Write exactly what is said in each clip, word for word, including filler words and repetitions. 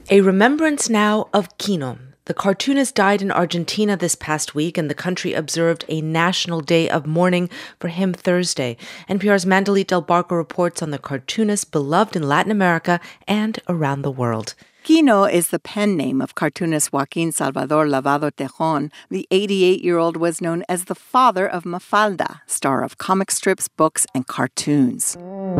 A remembrance now of Quino. The cartoonist died in Argentina this past week, and the country observed a national day of mourning for him Thursday. N P R's Mandalit Del Barco reports on the cartoonist beloved in Latin America and around the world. Quino is the pen name of cartoonist Joaquin Salvador Lavado Tejon. The eighty-eight-year-old was known as the father of Mafalda, star of comic strips, books, and cartoons.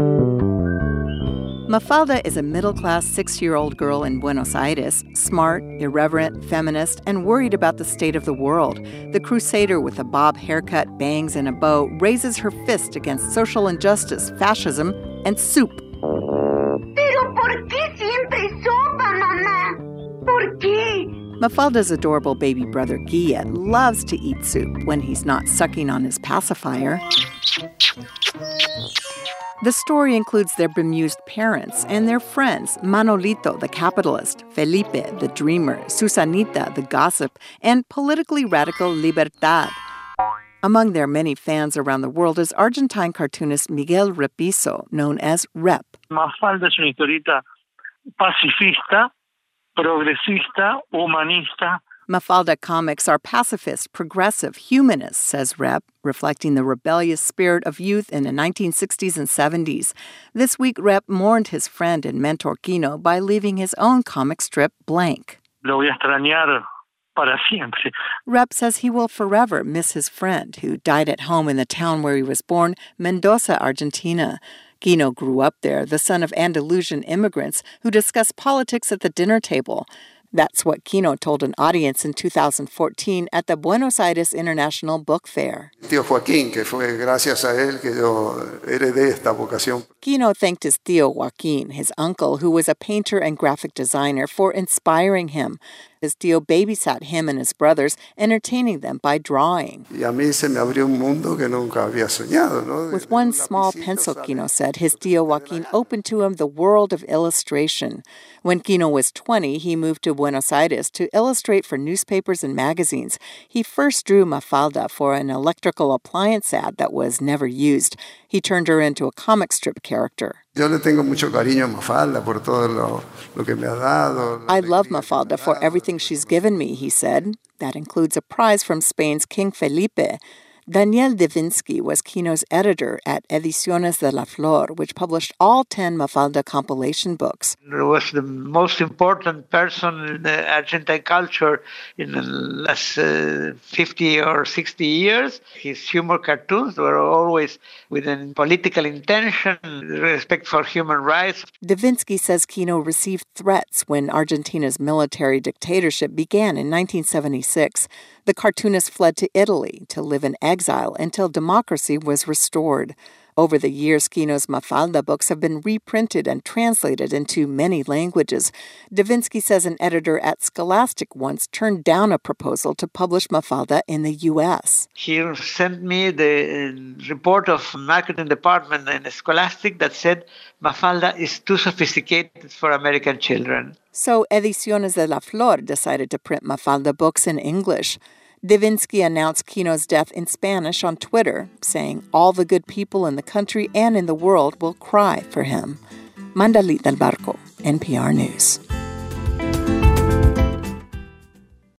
Mafalda is a middle-class six-year-old girl in Buenos Aires, smart, irreverent, feminist, and worried about the state of the world. The crusader with a bob haircut, bangs, and a bow raises her fist against social injustice, fascism, and soup. ¿Pero por qué siempre sopa, mamá? ¿Por qué? Mafalda's adorable baby brother, Guille, loves to eat soup when he's not sucking on his pacifier. The story includes their bemused parents and their friends, Manolito, the capitalist, Felipe, the dreamer, Susanita, the gossip, and politically radical Libertad. Among their many fans around the world is Argentine cartoonist Miguel Repiso, known as Rep. Mafalda es una historieta pacifista, progresista, humanista. Mafalda comics are pacifist, progressive, humanist, says Rep, reflecting the rebellious spirit of youth in the nineteen sixties and seventies. This week, Rep mourned his friend and mentor Quino by leaving his own comic strip blank. Lo voy a extrañar para siempre. Rep says he will forever miss his friend, who died at home in the town where he was born, Mendoza, Argentina. Quino grew up there, the son of Andalusian immigrants who discussed politics at the dinner table. That's what Quino told an audience in two thousand fourteen at the Buenos Aires International Book Fair. Tío Joaquín, que fue gracias a él que yo heredé esta vocación. Quino thanked his tío Joaquín, his uncle, who was a painter and graphic designer, for inspiring him. His tío babysat him and his brothers, entertaining them by drawing. Y a mí se me abrió un mundo que nunca había soñado, ¿no? With one small pencil, Quino said, his tío Joaquín opened to him the world of illustration. When Quino was twenty, he moved to Buenos Aires to illustrate for newspapers and magazines. He first drew Mafalda for an electrical appliance ad that was never used. He turned her into a comic strip character. Yo le tengo mucho cariño a Mafalda por todo lo, lo que me ha dado. I love Mafalda for everything she's given me, he said. That includes a prize from Spain's King Felipe. Daniel Divinsky was Quino's editor at Ediciones de la Flor, which published all ten Mafalda compilation books. He was the most important person in the Argentine culture in the last uh, fifty or sixty years. His humor cartoons were always with a political intention, respect for human rights. Divinsky says Quino received threats when Argentina's military dictatorship began in nineteen seventy-six. The cartoonist fled to Italy to live in exile until democracy was restored. Over the years, Quino's Mafalda books have been reprinted and translated into many languages. Divinsky says an editor at Scholastic once turned down a proposal to publish Mafalda in the U S. He sent me the report of marketing department in Scholastic that said Mafalda is too sophisticated for American children. So Ediciones de la Flor decided to print Mafalda books in English. Divinsky announced Quino's death in Spanish on Twitter, saying all the good people in the country and in the world will cry for him. Mandalit Del Barco, N P R News.